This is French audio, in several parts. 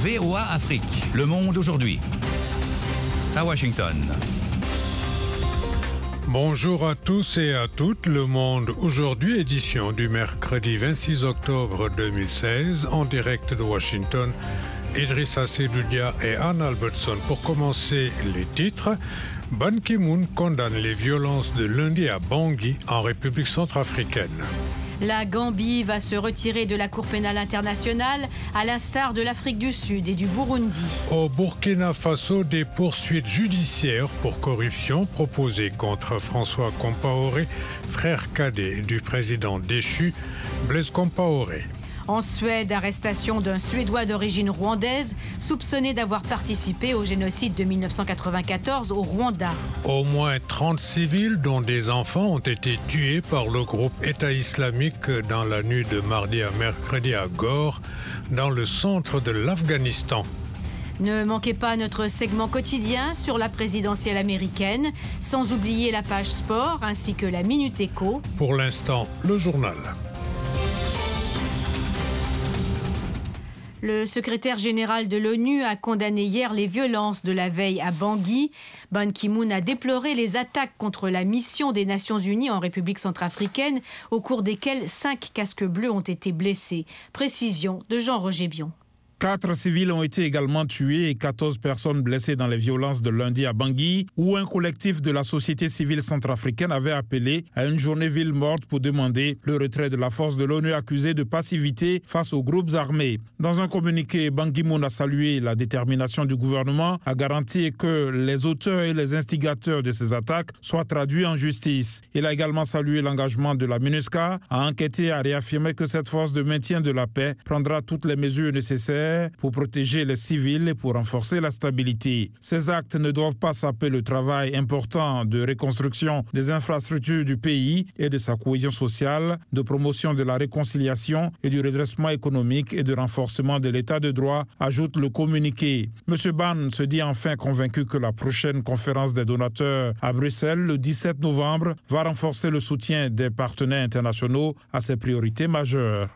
VOA Afrique, le monde aujourd'hui. À Washington. Bonjour à tous et à toutes, Le Monde aujourd'hui, édition du mercredi 26 octobre 2016, en direct de Washington. Idrissa Seydoudia et Anne Albertson. Pour commencer, les titres. Ban Ki-moon condamne les violences de lundi à Bangui, en République centrafricaine. La Gambie va se retirer de la Cour pénale internationale, à l'instar de l'Afrique du Sud et du Burundi. Au Burkina Faso, des poursuites judiciaires pour corruption proposées contre François Compaoré, frère cadet du président déchu, Blaise Compaoré. En Suède, arrestation d'un Suédois d'origine rwandaise soupçonné d'avoir participé au génocide de 1994 au Rwanda. Au moins 30 civils, dont des enfants, ont été tués par le groupe État islamique dans la nuit de mardi à mercredi à Gore, dans le centre de l'Afghanistan. Ne manquez pas notre segment quotidien sur la présidentielle américaine, sans oublier la page sport ainsi que la Minute Éco. Pour l'instant, le journal. Le secrétaire général de l'ONU a condamné hier les violences de la veille à Bangui. Ban Ki-moon a déploré les attaques contre la mission des Nations Unies en République centrafricaine, au cours desquelles 5 casques bleus ont été blessés. Précision de Jean-Roger Bion. 4 civils ont été également tués et 14 personnes blessées dans les violences de lundi à Bangui, où un collectif de la société civile centrafricaine avait appelé à une journée ville morte pour demander le retrait de la force de l'ONU accusée de passivité face aux groupes armés. Dans un communiqué, Ban Ki-moon a salué la détermination du gouvernement à garantir que les auteurs et les instigateurs de ces attaques soient traduits en justice. Il a également salué l'engagement de la MINUSCA à enquêter et à réaffirmer que cette force de maintien de la paix prendra toutes les mesures nécessaires pour protéger les civils et pour renforcer la stabilité. Ces actes ne doivent pas saper le travail important de reconstruction des infrastructures du pays et de sa cohésion sociale, de promotion de la réconciliation et du redressement économique et de renforcement de l'état de droit, ajoute le communiqué. M. Ban se dit enfin convaincu que la prochaine conférence des donateurs à Bruxelles, le 17 novembre, va renforcer le soutien des partenaires internationaux à ses priorités majeures.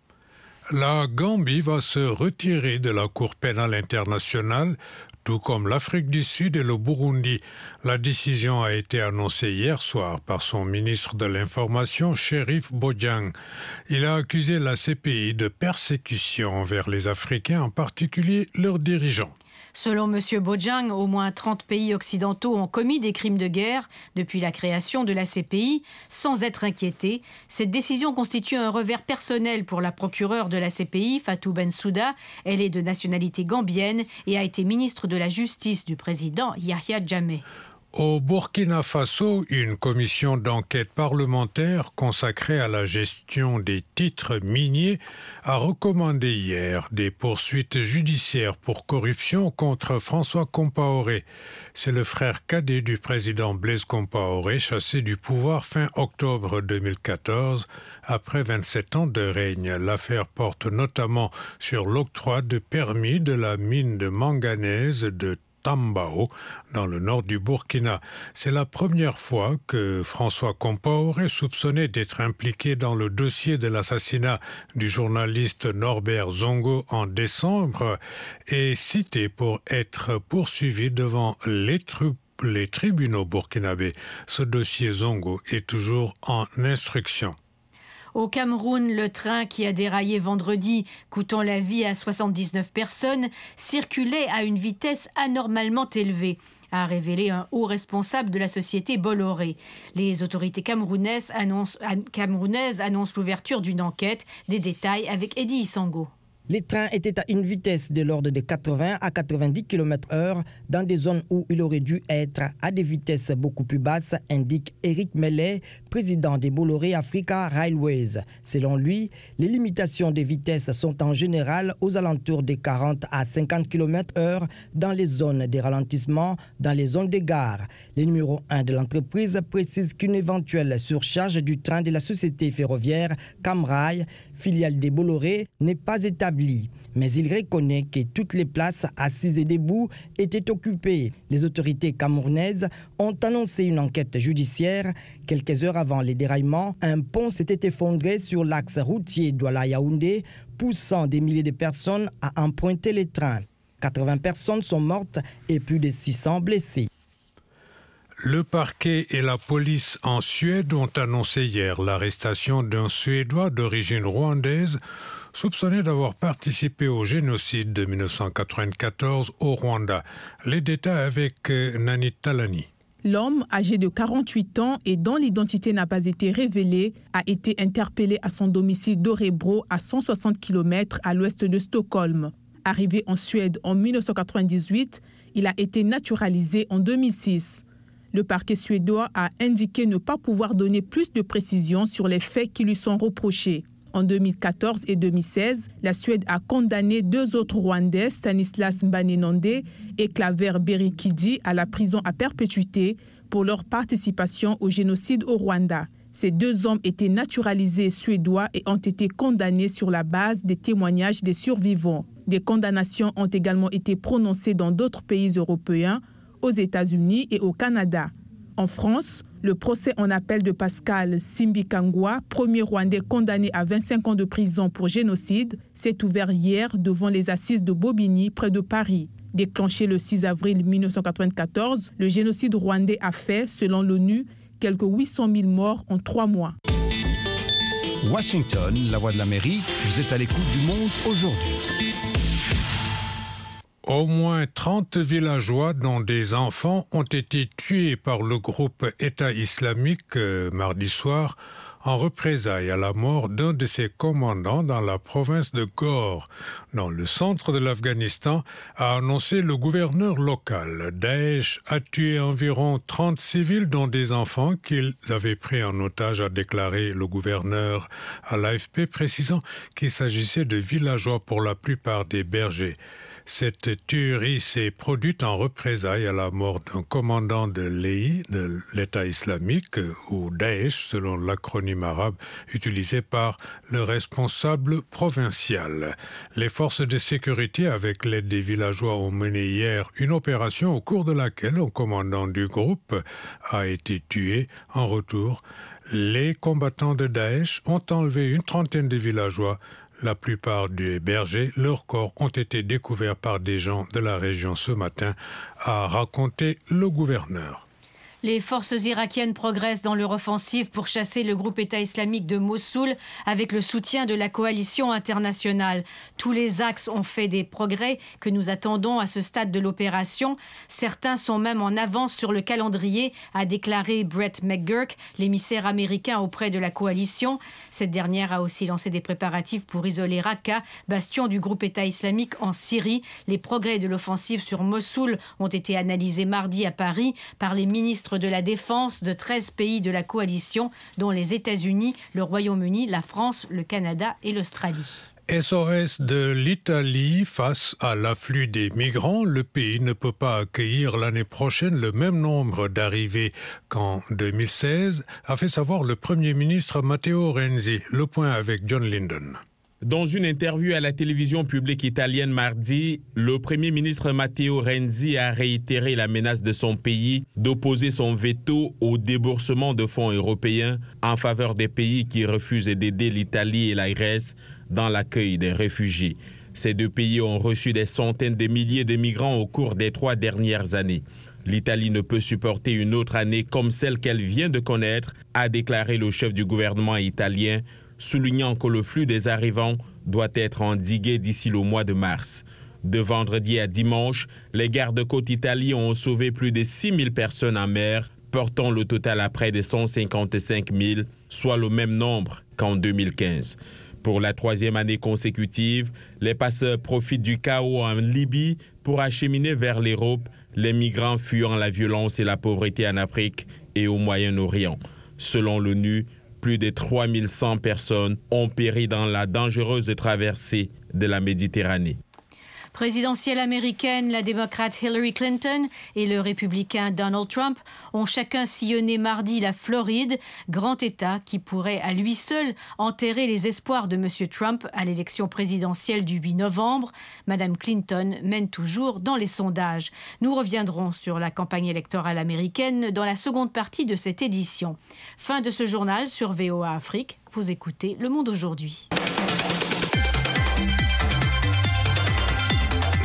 La Gambie va se retirer de la Cour pénale internationale, tout comme l'Afrique du Sud et le Burundi. La décision a été annoncée hier soir par son ministre de l'Information, Sheriff Bojang. Il a accusé la CPI de persécution envers les Africains, en particulier leurs dirigeants. Selon M. Bojang, au moins 30 pays occidentaux ont commis des crimes de guerre depuis la création de la CPI, sans être inquiétés. Cette décision constitue un revers personnel pour la procureure de la CPI, Fatou Bensouda. Elle est de nationalité gambienne et a été ministre de la Justice du président Yahya Jammeh. Au Burkina Faso, une commission d'enquête parlementaire consacrée à la gestion des titres miniers a recommandé hier des poursuites judiciaires pour corruption contre François Compaoré. C'est le frère cadet du président Blaise Compaoré, chassé du pouvoir fin octobre 2014, après 27 ans de règne. L'affaire porte notamment sur l'octroi de permis de la mine de manganèse de Tambao, dans le nord du Burkina. C'est la première fois que François Compaoré, soupçonné d'être impliqué dans le dossier de l'assassinat du journaliste Norbert Zongo en décembre, est cité pour être poursuivi devant les tribunaux burkinabés. Ce dossier Zongo est toujours en instruction. Au Cameroun, le train qui a déraillé vendredi, coûtant la vie à 79 personnes, circulait à une vitesse anormalement élevée, a révélé un haut responsable de la société Bolloré. Les autorités camerounaises annoncent l'ouverture d'une enquête. Des détails avec Eddie Isango. Les trains étaient à une vitesse de l'ordre de 80 à 90 km/h dans des zones où il aurait dû être à des vitesses beaucoup plus basses, indique Eric Mellet, président des Bolloré Africa Railways. Selon lui, les limitations de vitesse sont en général aux alentours des 40 à 50 km/h dans les zones de ralentissement, dans les zones de gare. Le numéro 1 de l'entreprise précise qu'une éventuelle surcharge du train de la société ferroviaire Camrail, filiale des Bolloré, n'est pas établie. Mais il reconnaît que toutes les places assises et debout étaient occupées. Les autorités camerounaises ont annoncé une enquête judiciaire. Quelques heures avant les déraillements, un pont s'était effondré sur l'axe routier Douala-Yaoundé, poussant des milliers de personnes à emprunter les trains. 80 personnes sont mortes et plus de 600 blessées. Le parquet et la police en Suède ont annoncé hier l'arrestation d'un Suédois d'origine rwandaise soupçonné d'avoir participé au génocide de 1994 au Rwanda. Les détails avec Nani Talani. L'homme, âgé de 48 ans et dont l'identité n'a pas été révélée, a été interpellé à son domicile d'Örebro à 160 km à l'ouest de Stockholm. Arrivé en Suède en 1998, il a été naturalisé en 2006. Le parquet suédois a indiqué ne pas pouvoir donner plus de précisions sur les faits qui lui sont reprochés. En 2014 et 2016, la Suède a condamné 2 autres Rwandais, Stanislas Mbanenande et Claver Berikidi, à la prison à perpétuité pour leur participation au génocide au Rwanda. Ces 2 hommes étaient naturalisés suédois et ont été condamnés sur la base des témoignages des survivants. Des condamnations ont également été prononcées dans d'autres pays européens, aux États-Unis et au Canada. En France, le procès en appel de Pascal Simbikangwa, premier Rwandais condamné à 25 ans de prison pour génocide, s'est ouvert hier devant les assises de Bobigny, près de Paris. Déclenché le 6 avril 1994, le génocide rwandais a fait, selon l'ONU, quelques 800 000 morts en 3 mois. Washington, la voix de l'Amérique, vous êtes à l'écoute du monde aujourd'hui. Au moins 30 villageois, dont des enfants, ont été tués par le groupe État islamique mardi soir en représailles à la mort d'un de ses commandants dans la province de Ghor, dans le centre de l'Afghanistan, a annoncé le gouverneur local. Daesh a tué environ 30 civils, dont des enfants qu'ils avaient pris en otage, a déclaré le gouverneur à l'AFP, précisant qu'il s'agissait de villageois pour la plupart des bergers. Cette tuerie s'est produite en représailles à la mort d'un commandant de l'EI, de l'État islamique, ou Daesh, selon l'acronyme arabe utilisé par le responsable provincial. Les forces de sécurité, avec l'aide des villageois, ont mené hier une opération au cours de laquelle un commandant du groupe a été tué. En retour, les combattants de Daesh ont enlevé une trentaine de villageois. La plupart des bergers, leurs corps ont été découverts par des gens de la région ce matin, a raconté le gouverneur. Les forces irakiennes progressent dans leur offensive pour chasser le groupe État islamique de Mossoul avec le soutien de la coalition internationale. Tous les axes ont fait des progrès que nous attendons à ce stade de l'opération. Certains sont même en avance sur le calendrier, a déclaré Brett McGurk, l'émissaire américain auprès de la coalition. Cette dernière a aussi lancé des préparatifs pour isoler Raqqa, bastion du groupe État islamique en Syrie. Les progrès de l'offensive sur Mossoul ont été analysés mardi à Paris par les ministres de la Défense de 13 pays de la coalition, dont les États-Unis, le Royaume-Uni, la France, le Canada et l'Australie. SOS de l'Italie face à l'afflux des migrants. Le pays ne peut pas accueillir l'année prochaine le même nombre d'arrivées qu'en 2016, a fait savoir le Premier ministre Matteo Renzi. Le point avec John Linden. Dans une interview à la télévision publique italienne mardi, le Premier ministre Matteo Renzi a réitéré la menace de son pays d'opposer son veto au déboursement de fonds européens en faveur des pays qui refusent d'aider l'Italie et la Grèce dans l'accueil des réfugiés. Ces 2 pays ont reçu des centaines de milliers de migrants au cours des 3 dernières années. L'Italie ne peut supporter une autre année comme celle qu'elle vient de connaître, a déclaré le chef du gouvernement italien, soulignant que le flux des arrivants doit être endigué d'ici le mois de mars. De vendredi à dimanche, les gardes-côtes italiens ont sauvé plus de 6 000 personnes en mer, portant le total à près de 155 000, soit le même nombre qu'en 2015. Pour la 3e année consécutive, les passeurs profitent du chaos en Libye pour acheminer vers l'Europe les migrants fuyant la violence et la pauvreté en Afrique et au Moyen-Orient. Selon l'ONU, plus de 3100 personnes ont péri dans la dangereuse traversée de la Méditerranée. Présidentielle américaine, la démocrate Hillary Clinton et le républicain Donald Trump ont chacun sillonné mardi la Floride, grand État qui pourrait à lui seul enterrer les espoirs de M. Trump à l'élection présidentielle du 8 novembre. Mme Clinton mène toujours dans les sondages. Nous reviendrons sur la campagne électorale américaine dans la seconde partie de cette édition. Fin de ce journal sur VOA Afrique. Vous écoutez Le Monde aujourd'hui.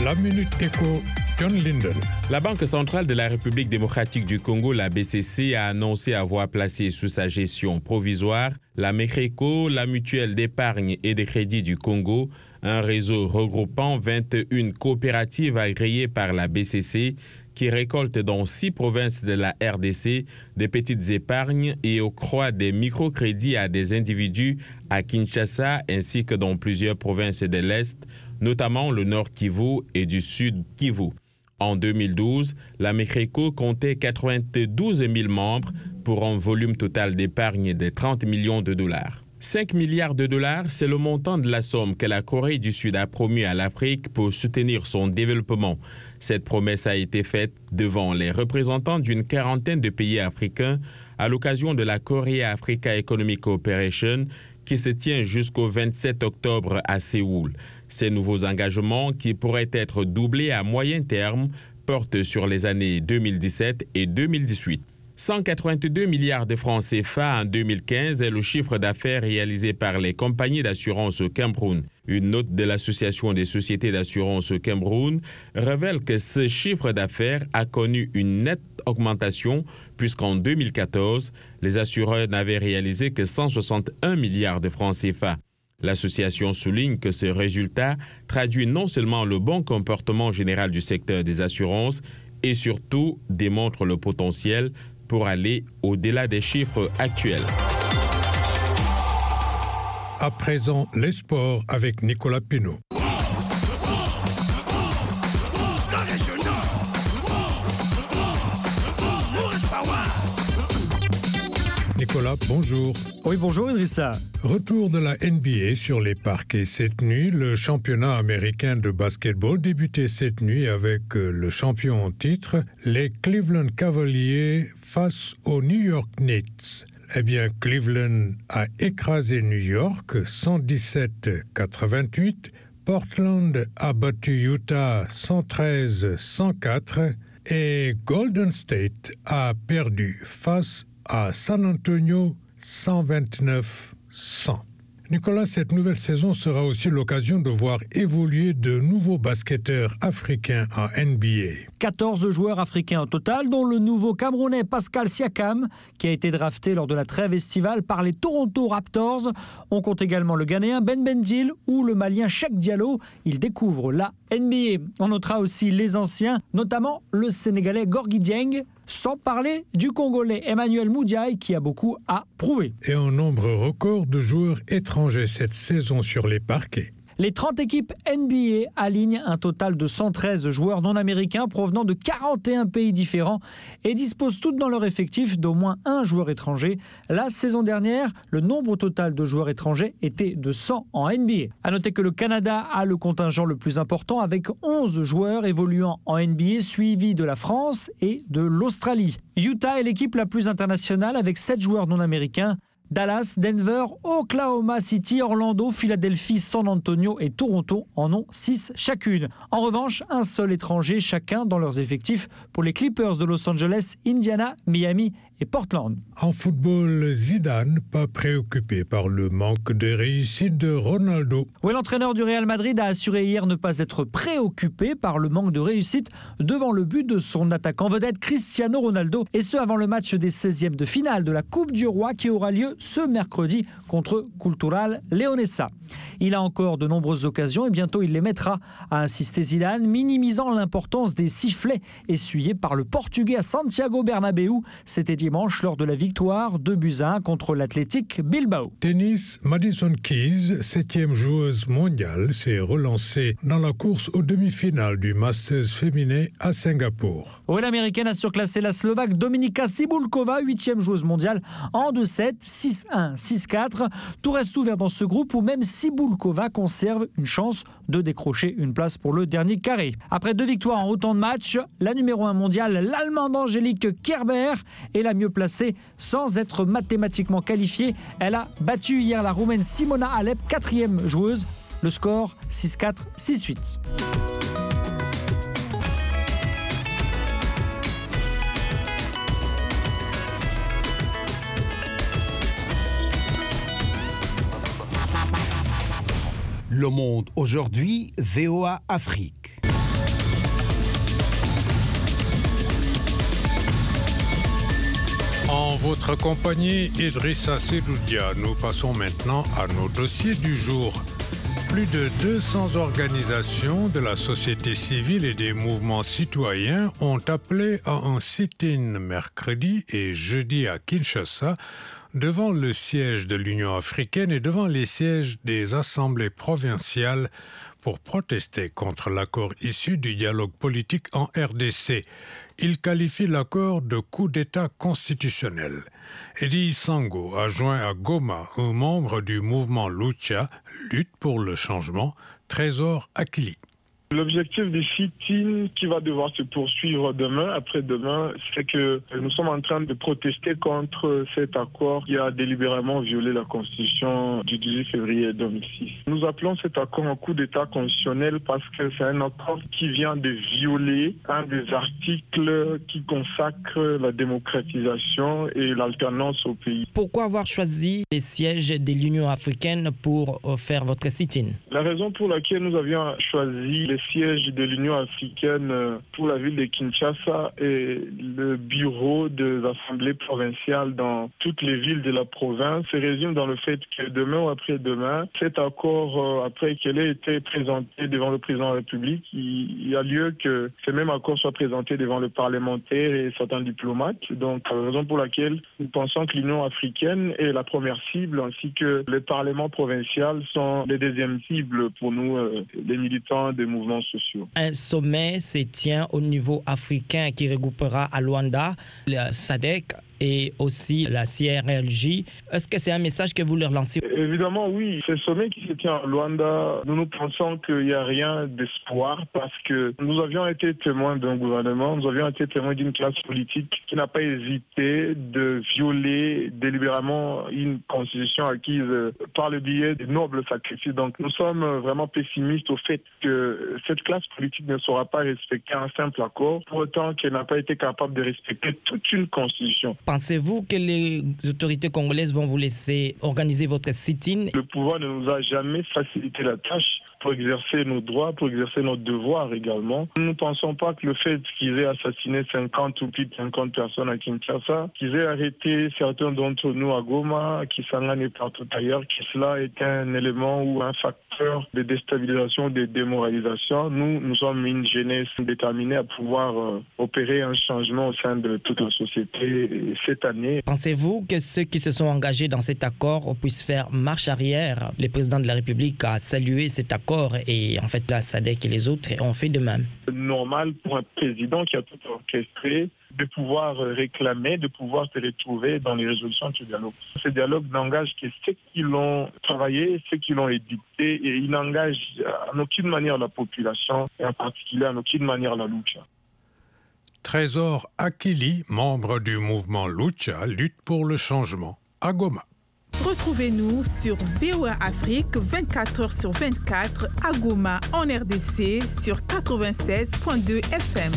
La Minute Éco, John Linden. La Banque centrale de la République démocratique du Congo, la BCC, a annoncé avoir placé sous sa gestion provisoire la MECRECO, la mutuelle d'épargne et de crédit du Congo, un réseau regroupant 21 coopératives agréées par la BCC qui récoltent dans 6 provinces de la RDC des petites épargnes et octroient des microcrédits à des individus à Kinshasa ainsi que dans plusieurs provinces de l'Est, notamment le Nord Kivu et du Sud Kivu. En 2012, la MECRECO comptait 92 000 membres pour un volume total d'épargne de 30 millions de dollars. 5 milliards de dollars, c'est le montant de la somme que la Corée du Sud a promis à l'Afrique pour soutenir son développement. Cette promesse a été faite devant les représentants d'une quarantaine de pays africains à l'occasion de la Korea Africa Economic Cooperation qui se tient jusqu'au 27 octobre à Séoul. Ces nouveaux engagements, qui pourraient être doublés à moyen terme, portent sur les années 2017 et 2018. 182 milliards de francs CFA en 2015 est le chiffre d'affaires réalisé par les compagnies d'assurance au Cameroun. Une note de l'Association des sociétés d'assurance au Cameroun révèle que ce chiffre d'affaires a connu une nette augmentation puisqu'en 2014, les assureurs n'avaient réalisé que 161 milliards de francs CFA. L'association souligne que ce résultat traduit non seulement le bon comportement général du secteur des assurances et surtout démontre le potentiel pour aller au-delà des chiffres actuels. À présent, les sports avec Nicolas Pinault. Nicolas, bonjour. Oui, bonjour Idrissa. Retour de la NBA sur les parquets cette nuit. Le championnat américain de basketball débutait cette nuit avec le champion en titre, les Cleveland Cavaliers face aux New York Knicks. Eh bien, Cleveland a écrasé New York 117-88. Portland a battu Utah 113-104. Et Golden State a perdu face à San Antonio 129-100. Nicolas, cette nouvelle saison sera aussi l'occasion de voir évoluer de nouveaux basketteurs africains en NBA. 14 joueurs africains au total, dont le nouveau Camerounais Pascal Siakam, qui a été drafté lors de la trêve estivale par les Toronto Raptors. On compte également le Ghanéen Ben Bendil ou le Malien Cheikh Diallo. Ils découvrent la NBA. On notera aussi les anciens, notamment le Sénégalais Gorgui Dieng, sans parler du Congolais Emmanuel Moudiaye qui a beaucoup à prouver. Et un nombre record de joueurs étrangers cette saison sur les parquets. Les 30 équipes NBA alignent un total de 113 joueurs non américains provenant de 41 pays différents et disposent toutes dans leur effectif d'au moins un joueur étranger. La saison dernière, le nombre total de joueurs étrangers était de 100 en NBA. A noter que le Canada a le contingent le plus important avec 11 joueurs évoluant en NBA suivis de la France et de l'Australie. Utah est l'équipe la plus internationale avec 7 joueurs non américains. Dallas, Denver, Oklahoma City, Orlando, Philadelphie, San Antonio et Toronto en ont 6 chacune. En revanche, un seul étranger chacun dans leurs effectifs pour les Clippers de Los Angeles, Indiana, Miami et Portland. En football, Zidane, pas préoccupé par le manque de réussite de Ronaldo. Oui, l'entraîneur du Real Madrid a assuré hier ne pas être préoccupé par le manque de réussite devant le but de son attaquant vedette Cristiano Ronaldo, et ce avant le match des 16e de finale de la Coupe du Roi qui aura lieu ce mercredi contre Cultural Leonesa. Il a encore de nombreuses occasions et bientôt il les mettra, a insisté Zidane, minimisant l'importance des sifflets essuyés par le Portugais à Santiago Bernabéu. C'était dimanche lors de la victoire 2-1 contre l'Athletic Bilbao. Tennis, Madison Keys, 7e joueuse mondiale, s'est relancée dans la course aux demi-finales du Masters féminin à Singapour. Oui, l'américaine a surclassé la Slovaque Dominika Cibulková, 8e joueuse mondiale, en 2-7, 6-1, 6-4. Tout reste ouvert dans ce groupe où même Cibulková conserve une chance de décrocher une place pour le dernier carré. Après 2 victoires en autant de matchs, la numéro 1 mondiale, l'Allemande Angélique Kerber, est la mieux placée sans être mathématiquement qualifiée. Elle a battu hier la Roumaine Simona Halep, 4e joueuse. Le score 6-4, 6-8. Le Monde aujourd'hui, VOA Afrique. votre compagnie, Idrissa Sedoudia. Nous passons maintenant à nos dossiers du jour. Plus de 200 organisations de la société civile et des mouvements citoyens ont appelé à un sit-in mercredi et jeudi à Kinshasa devant le siège de l'Union africaine et devant les sièges des assemblées provinciales pour protester contre l'accord issu du dialogue politique en RDC. Il qualifie l'accord de coup d'État constitutionnel. Eddie Sango a joint à Goma un membre du mouvement Lucha, Lutte pour le changement, Trésor Akili. L'objectif du sit-in qui va devoir se poursuivre demain, après-demain, c'est que nous sommes en train de protester contre cet accord qui a délibérément violé la Constitution du 18 février 2006. Nous appelons cet accord un coup d'État constitutionnel parce que c'est un accord qui vient de violer un des articles qui consacre la démocratisation et l'alternance au pays. Pourquoi avoir choisi les sièges de l'Union africaine pour faire votre sit-in? La raison pour laquelle nous avions choisi les sièges de l'Union africaine pour la ville de Kinshasa et le bureau des assemblées provinciales dans toutes les villes de la province se résume dans le fait que demain ou après-demain, cet accord, après qu'il ait été présenté devant le président de la République, il y a lieu que ce même accord soit présenté devant le parlementaire et certains diplomates. Donc, raison pour laquelle nous pensons que l'Union africaine est la première cible, ainsi que le Parlement provincial sont les deuxièmes cibles pour nous, les militants des mouvements sociaux. Un sommet se tient au niveau africain qui regroupera à Luanda le SADC et aussi la CRLJ. Est-ce que c'est un message que vous leur lancez? Évidemment, oui. Ce sommet qui se tient à Luanda, nous pensons qu'il n'y a rien d'espoir parce que nous avions été témoins d'un gouvernement, nous avions été témoins d'une classe politique qui n'a pas hésité de violer délibérément une constitution acquise par le biais de nobles sacrifices. Donc nous sommes vraiment pessimistes au fait que cette classe politique ne saura pas respecter un simple accord, pour autant qu'elle n'a pas été capable de respecter toute une constitution. Pensez-vous que les autorités congolaises vont vous laisser organiser votre sit-in? Le pouvoir ne nous a jamais facilité la tâche pour exercer nos droits, pour exercer nos devoirs également. Nous ne pensons pas que le fait qu'ils aient assassiné 50 ou plus de 50 personnes à Kinshasa, qu'ils aient arrêté certains d'entre nous à Goma, à Kisangani et partout ailleurs, que cela est un élément ou un facteur de déstabilisation, de démoralisation. Nous sommes une jeunesse déterminée à pouvoir opérer un changement au sein de toute la société cette année. Pensez-vous que ceux qui se sont engagés dans cet accord puissent faire marche arrière? Le président de la République a salué cet accord et en fait la SADC et les autres ont fait de même. Normal pour un président qui a tout orchestré de pouvoir réclamer, de pouvoir se retrouver dans les résolutions du dialogue. Ce dialogue n'engage que ceux qui l'ont travaillé, ceux qui l'ont édicté, et il n'engage en aucune manière la population, et en particulier en aucune manière la Lucha. Trésor Akili, membre du mouvement Lucha, Lutte pour le changement, à Goma. Retrouvez-nous sur VOA Afrique 24h/24 à Goma en RDC sur 96.2 FM.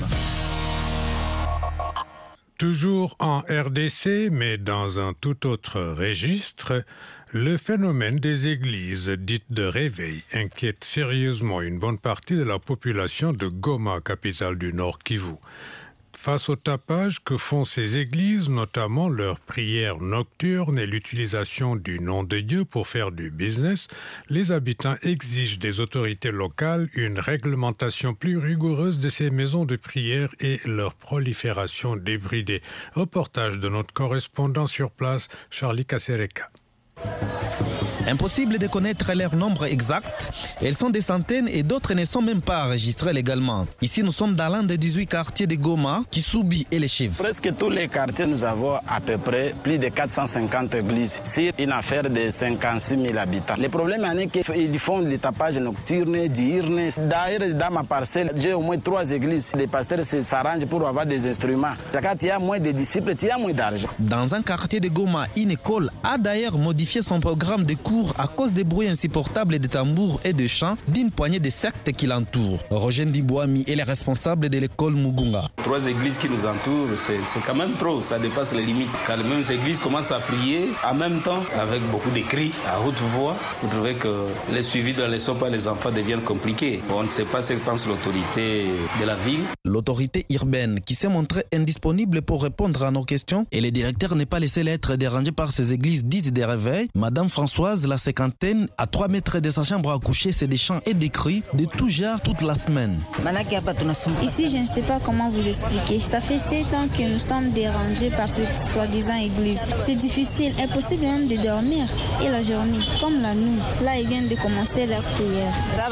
Toujours en RDC, mais dans un tout autre registre, le phénomène des églises dites de réveil inquiète sérieusement une bonne partie de la population de Goma, capitale du Nord Kivu. Face au tapage que font ces églises, notamment leurs prières nocturnes et l'utilisation du nom de Dieu pour faire du business, les habitants exigent des autorités locales une réglementation plus rigoureuse de ces maisons de prière et leur prolifération débridée. Reportage de notre correspondant sur place, Charlie Kasereka. Impossible de connaître leur nombre exact. Elles sont des centaines et d'autres ne sont même pas enregistrées légalement. Ici, nous sommes dans l'un des 18 quartiers de Goma, Kisubi et les chiffres. Presque tous les quartiers, nous avons à peu près plus de 450 églises. C'est une affaire de 56 000 habitants. Le problème est qu'ils font des tapages nocturnes, diurnes. D'ailleurs, dans ma parcelle, j'ai au moins 3 églises. Les pasteurs s'arrangent pour avoir des instruments. Quand il y a moins de disciples, il y a moins d'argent. Dans un quartier de Goma, une école a d'ailleurs modifié modifié son programme de cours à cause des bruits insupportables des tambours et des chants d'une poignée de sectes qui l'entourent. Roger Ndibouami est le responsable de l'école Mugunga. 3 églises qui nous entourent, c'est quand même trop, ça dépasse les limites. Quand les mêmes églises commencent à prier en même temps, avec beaucoup de cris à haute voix, vous trouvez que les suivis de la leçon par les enfants deviennent compliqués. On ne sait pas ce que pense l'autorité de la ville. L'autorité urbaine qui s'est montrée indisponible pour répondre à nos questions et le directeur n'est pas laissé être dérangé par ces églises dites des réveils. Madame Françoise, la cinquantaine, à 3 mètres de sa chambre à coucher, c'est des chants et des cris de tout genre toute la semaine. Ici, je ne sais pas comment vous expliquer. Ça fait 7 ans que nous sommes dérangés par cette soi-disant église. C'est difficile, impossible même de dormir. Et la journée, comme la nuit, là, ils viennent de commencer leur prière.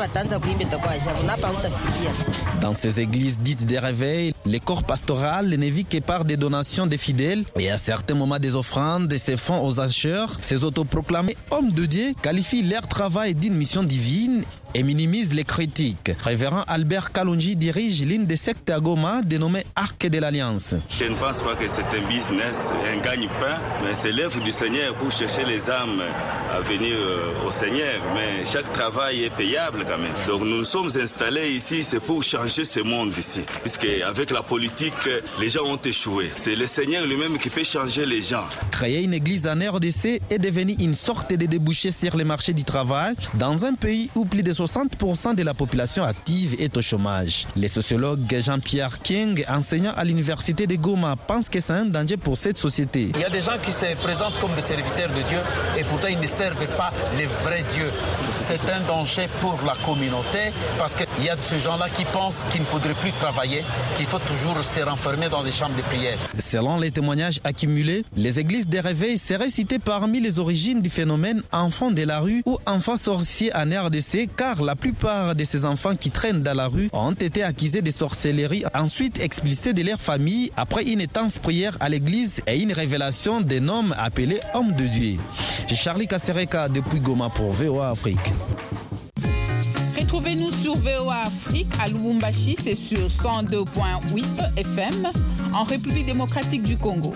Dans ces églises dites des réveils, les corps pastoraux ne vivent que par des donations des fidèles et à certains moments des offrandes et se font aux acheteurs. Ces autoproclamés hommes de Dieu qualifient leur travail d'une mission divine et minimise les critiques. Révérend Albert Kalonji dirige l'une des sectes à Goma dénommée Arc de l'Alliance. Je ne pense pas que c'est un business, un gagne-pain, mais c'est l'œuvre du Seigneur pour chercher les âmes à venir au Seigneur. Mais chaque travail est payable quand même. Donc nous nous sommes installés ici, c'est pour changer ce monde ici. Puisque avec la politique, les gens ont échoué. C'est le Seigneur lui-même qui peut changer les gens. Créer une église en RDC est devenu une sorte de débouché sur le marché du travail dans un pays où plus de 60% de la population active est au chômage. Le sociologue Jean-Pierre King, enseignant à l'université de Goma, pense que c'est un danger pour cette société. Il y a des gens qui se présentent comme des serviteurs de Dieu et pourtant ils ne servent pas les vrais dieux. C'est un danger pour la communauté parce qu'il y a ces gens-là qui pensent qu'il ne faudrait plus travailler, qu'il faut toujours se renfermer dans des chambres de prière. Selon les témoignages accumulés, les églises des réveils seraient citées parmi les origines du phénomène enfants de la rue ou enfants sorciers en RDC, car la plupart de ces enfants qui traînent dans la rue ont été accusés de sorcellerie, ensuite expulsés de leur famille après une intense prière à l'église et une révélation d'un homme appelé homme de Dieu. Charlie Kasereka depuis Goma pour VOA Afrique. Retrouvez-nous sur VOA Afrique à Lubumbashi, c'est sur 102.8 FM en République démocratique du Congo.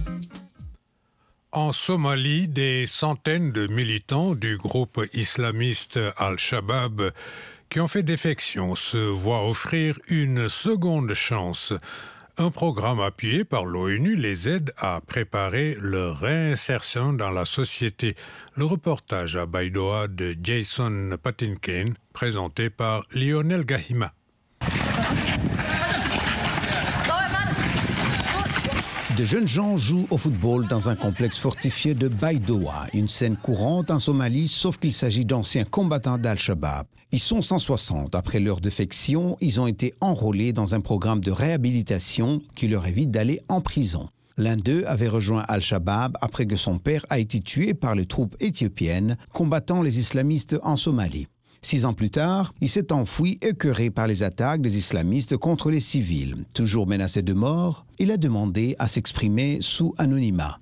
En Somalie, des centaines de militants du groupe islamiste Al-Shabaab qui ont fait défection se voient offrir une seconde chance. Un programme appuyé par l'ONU les aide à préparer leur réinsertion dans la société. Le reportage à Baidoa de Jason Patinkin, présenté par Lionel Gahima. De jeunes gens jouent au football dans un complexe fortifié de Baidoa, une scène courante en Somalie, sauf qu'il s'agit d'anciens combattants d'Al-Shabaab. Ils sont 160. Après leur défection, ils ont été enrôlés dans un programme de réhabilitation qui leur évite d'aller en prison. L'un d'eux avait rejoint Al-Shabaab après que son père a été tué par les troupes éthiopiennes combattant les islamistes en Somalie. 6 ans plus tard, il s'est enfui écœuré par les attaques des islamistes contre les civils. Toujours menacé de mort, il a demandé à s'exprimer sous anonymat.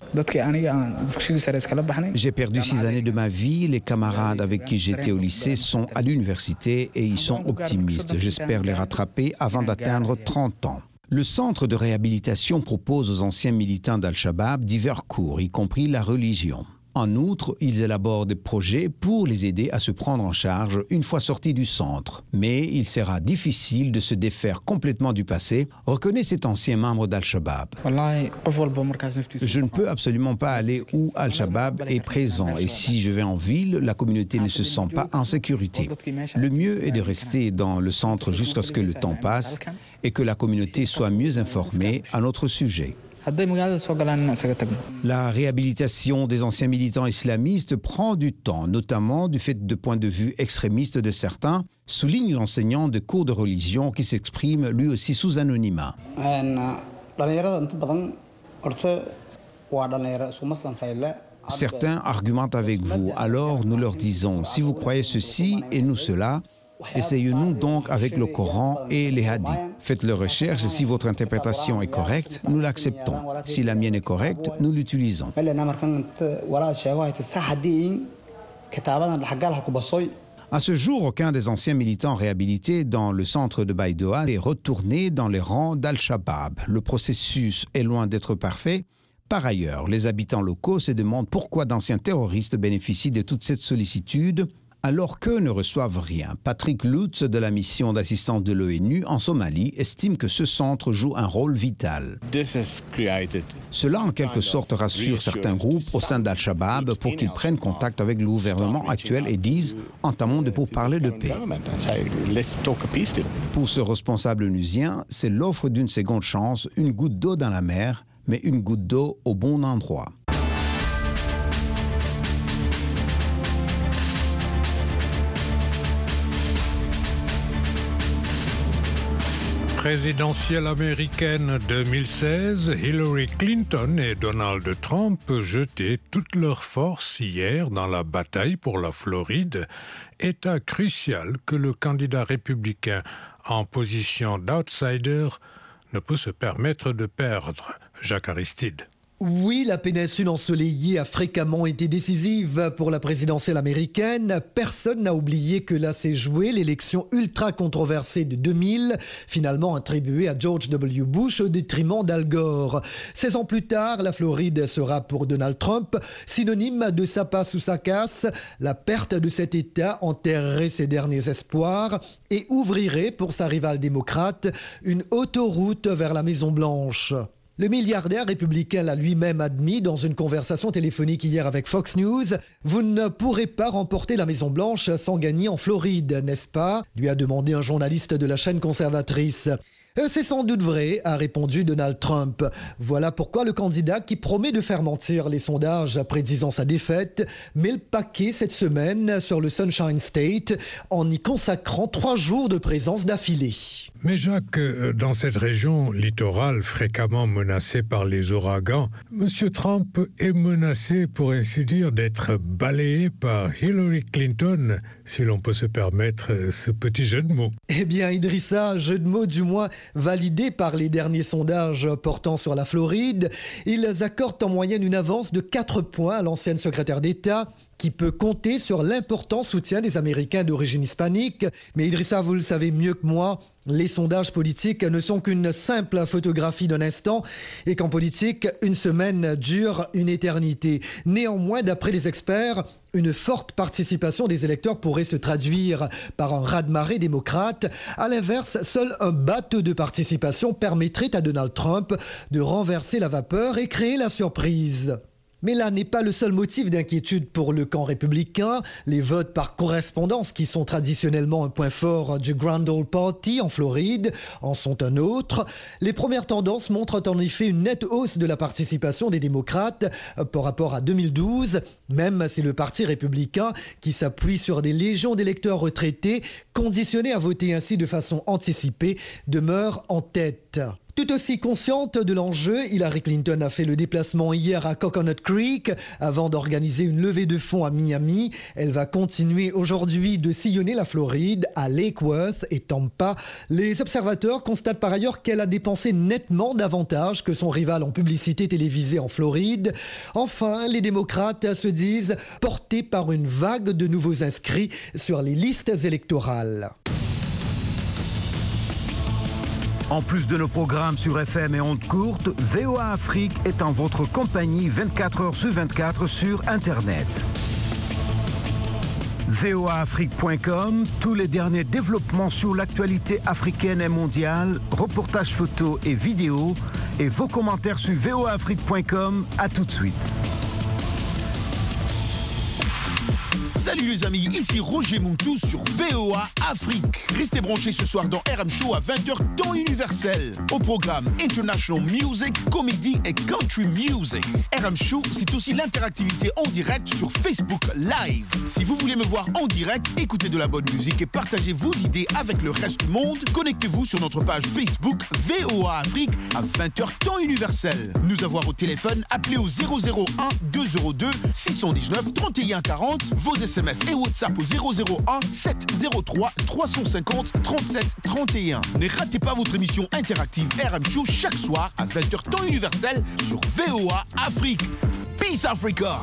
J'ai perdu 6 années de ma vie. Les camarades avec qui j'étais au lycée sont à l'université et ils sont optimistes. J'espère les rattraper avant d'atteindre 30 ans. Le centre de réhabilitation propose aux anciens militants d'Al-Shabaab divers cours, y compris la religion. En outre, ils élaborent des projets pour les aider à se prendre en charge une fois sortis du centre. Mais il sera difficile de se défaire complètement du passé, reconnaît cet ancien membre d'Al-Shabaab. Je ne peux absolument pas aller où Al-Shabaab est présent et si je vais en ville, la communauté ne se sent pas en sécurité. Le mieux est de rester dans le centre jusqu'à ce que le temps passe et que la communauté soit mieux informée à notre sujet. La réhabilitation des anciens militants islamistes prend du temps, notamment du fait de points de vue extrémistes de certains, souligne l'enseignant de cours de religion qui s'exprime lui aussi sous anonymat. Certains argumentent avec vous, alors nous leur disons, si vous croyez ceci et nous cela, essayons-nous donc avec le Coran et les hadiths. Faites les recherches et si votre interprétation est correcte, nous l'acceptons. Si la mienne est correcte, nous l'utilisons. À ce jour, aucun des anciens militants réhabilités dans le centre de Baidoa est retourné dans les rangs d'Al-Shabaab. Le processus est loin d'être parfait Par ailleurs, les habitants locaux se demandent pourquoi d'anciens terroristes bénéficient de toute cette sollicitude alors qu'eux ne reçoivent rien. Patrick Lutz de la mission d'assistance de l'ONU en Somalie estime que ce centre joue un rôle vital. Cela en quelque sorte rassure certains groupes au sein d'Al-Shabaab pour qu'ils prennent contact avec le gouvernement actuel et disent « entamons des pourparlers de paix ». Pour ce responsable onusien, c'est l'offre d'une seconde chance, une goutte d'eau dans la mer, mais une goutte d'eau au bon endroit. Présidentielle américaine 2016, Hillary Clinton et Donald Trump jetaient toutes leurs forces hier dans la bataille pour la Floride, état crucial que le candidat républicain en position d'outsider ne peut se permettre de perdre. Jacques Aristide. Oui, la péninsule ensoleillée a fréquemment été décisive pour la présidentielle américaine. Personne n'a oublié que là s'est jouée l'élection ultra controversée de 2000, finalement attribuée à George W. Bush au détriment d'Al Gore. 16 ans plus tard, la Floride sera pour Donald Trump synonyme de sa passe ou sa casse. La perte de cet État enterrerait ses derniers espoirs et ouvrirait pour sa rivale démocrate une autoroute vers la Maison-Blanche. Le milliardaire républicain l'a lui-même admis dans une conversation téléphonique hier avec Fox News. « Vous ne pourrez pas remporter la Maison-Blanche sans gagner en Floride, n'est-ce pas ?» lui a demandé un journaliste de la chaîne conservatrice. C'est sans doute vrai, a répondu Donald Trump. Voilà pourquoi le candidat qui promet de faire mentir les sondages prédisant sa défaite met le paquet cette semaine sur le Sunshine State en y consacrant 3 jours de présence d'affilée. Mais Jacques, dans cette région littorale fréquemment menacée par les ouragans, M. Trump est menacé, pour ainsi dire, d'être balayé par Hillary Clinton, si l'on peut se permettre ce petit jeu de mots. Eh bien, Idrissa, jeu de mots du moins validé par les derniers sondages portant sur la Floride. Ils accordent en moyenne une avance de 4 points à l'ancienne secrétaire d'État, qui peut compter sur l'important soutien des Américains d'origine hispanique. Mais Idrissa, vous le savez mieux que moi, les sondages politiques ne sont qu'une simple photographie d'un instant et qu'en politique, une semaine dure une éternité. Néanmoins, d'après les experts, une forte participation des électeurs pourrait se traduire par un raz-de-marée démocrate. À l'inverse, seul un bas taux de participation permettrait à Donald Trump de renverser la vapeur et créer la surprise. Mais là n'est pas le seul motif d'inquiétude pour le camp républicain. Les votes par correspondance, qui sont traditionnellement un point fort du Grand Old Party en Floride, en sont un autre. Les premières tendances montrent en effet une nette hausse de la participation des démocrates par rapport à 2012, même si le parti républicain, qui s'appuie sur des légions d'électeurs retraités, conditionnés à voter ainsi de façon anticipée, demeure en tête. Tout aussi consciente de l'enjeu, Hillary Clinton a fait le déplacement hier à Coconut Creek avant d'organiser une levée de fonds à Miami. Elle va continuer aujourd'hui de sillonner la Floride à Lake Worth et Tampa. Les observateurs constatent par ailleurs qu'elle a dépensé nettement davantage que son rival en publicité télévisée en Floride. Enfin, les démocrates se disent portés par une vague de nouveaux inscrits sur les listes électorales. En plus de nos programmes sur FM et ondes courtes, VOA Afrique est en votre compagnie 24 heures sur 24 sur Internet. voaafrique.com, tous les derniers développements sur l'actualité africaine et mondiale, reportages photos et vidéos, et vos commentaires sur voaafrique.com. À tout de suite. Salut les amis, ici Roger Montou sur VOA Afrique. Restez branchés ce soir dans RM Show à 20h temps universel. Au programme International Music, Comedy et Country Music. RM Show, c'est aussi l'interactivité en direct sur Facebook Live. Si vous voulez me voir en direct, écoutez de la bonne musique et partagez vos idées avec le reste du monde, connectez-vous sur notre page Facebook VOA Afrique à 20h temps universel. Nous avoir au téléphone, appelez au 001 202 619 31 40, vos SMS et WhatsApp au 001 703 350 37 31. Ne ratez pas votre émission interactive RM Show chaque soir à 20h temps universel sur VOA Afrique. Peace Africa!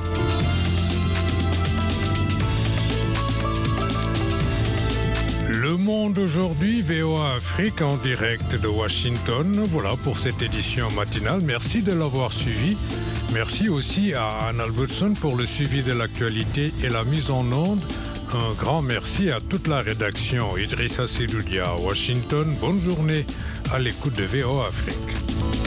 Le Monde aujourd'hui, VOA Afrique en direct de Washington. Voilà pour cette édition matinale. Merci de l'avoir suivi. Merci aussi à Anne Albertson pour le suivi de l'actualité et la mise en onde. Un grand merci à toute la rédaction. Idrissa Sedoudia à Washington. Bonne journée à l'écoute de VOA Afrique.